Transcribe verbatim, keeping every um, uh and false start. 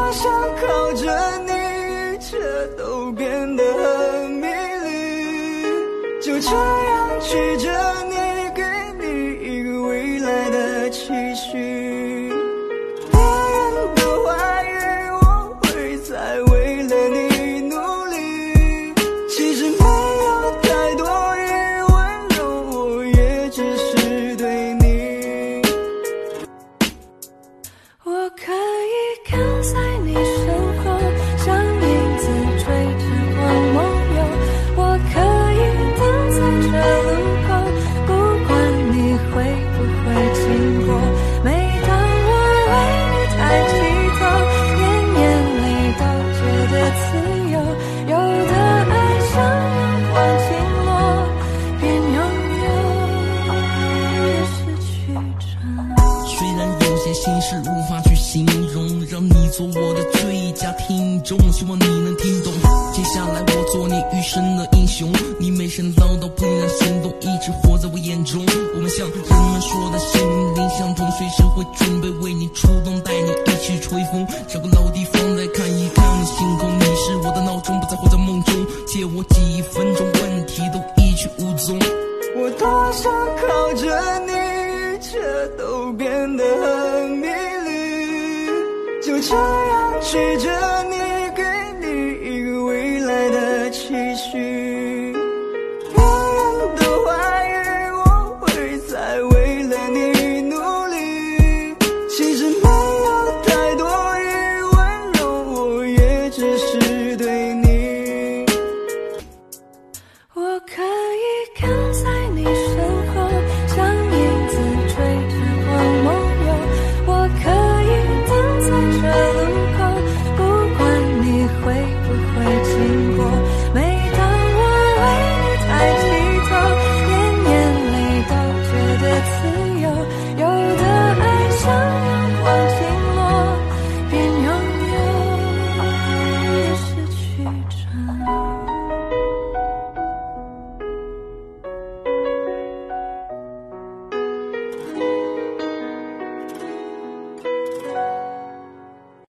想靠着你，这都变得很迷离。就这样娶着你，给你一个未来的期许。别人都怀疑我会再为了你努力，其实没有太多余温柔，我也只是对你。 我可以跟在你身后，像影子追着我梦游。我可以等在这路口，不管你会不会经过。每当我为你抬起头，连眼泪都觉得自由。有的爱像阳光倾落，边拥有边失去着。 虽然有些心事无法去形容，让你做我的最佳听众，希望你能听懂。接下来我做你余生的英雄，你没声唠叨，怦然心动，一直活在我眼中。我们像人们说的心灵相通，随时会准备为你出动，带你一起吹风。找个老地方再看一看星空，你是我的闹钟，不再活在梦中，借我几分钟，问题都一去无踪。 我多想靠着你，这都变得很迷离。就这样娶着你，